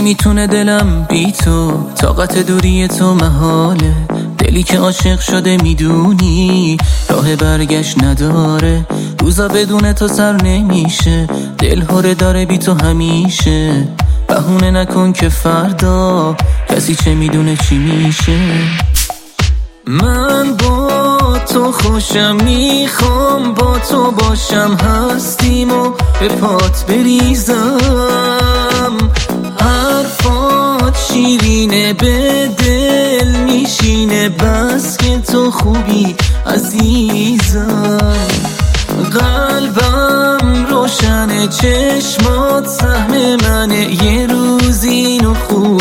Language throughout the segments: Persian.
نمیتونه دلم بی تو، طاقت دوری تو محاله. دلی که عاشق شده میدونی راه برگشت نداره. روزا بدون تو سر نمیشه، دل هره داره بی تو همیشه. بهونه نکن که فردا کسی چه میدونه چی میشه. من با تو خوشم، میخوام با تو باشم، هستیم و به پات بریزم. حرفات شیرینه به دل میشینه، بس که تو خوبی عزیزم. قلبم روشنه، چشمات سهم منه، یه روز اینو خوب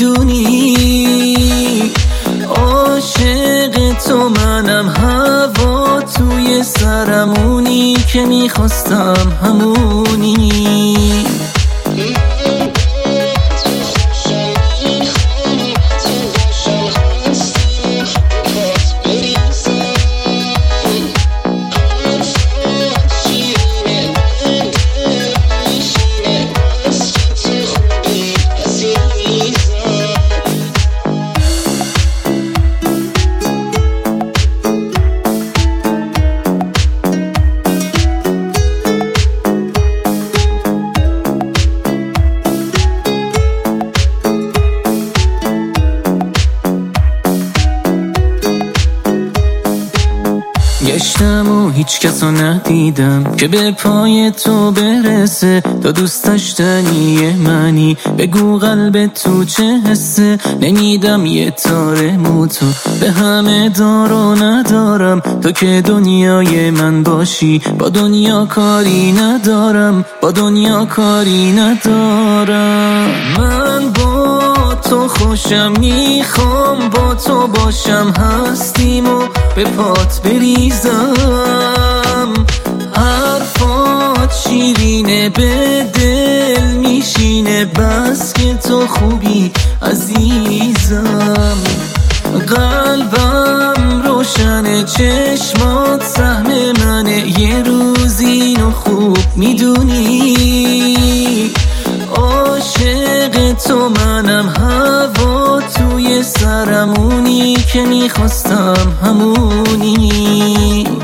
میدونی. عاشق تو منم، هوا توی سرمونی که میخواستم همونی. گشتم و هیچ کسو ندیدم که به پای تو برسه. تو دوست داشتنی منی، بگو قلب تو چه حسه. نمیدم یه تاره موتو، به همه دار و ندارم. تو که دنیای من باشی، با دنیا کاری ندارم، با دنیا کاری ندارم. من با تو خوشم، میخوام با تو باشم، هستیم و به پات بریزم. حرفات شیرینه به دل میشینه، بس که تو خوبی عزیزم. قلبم روشنه، چشمات سهم منه، یه روز اینو خوب میدونی. عاشق تو منم، هوا توی سرمونی که میخواستم همونی.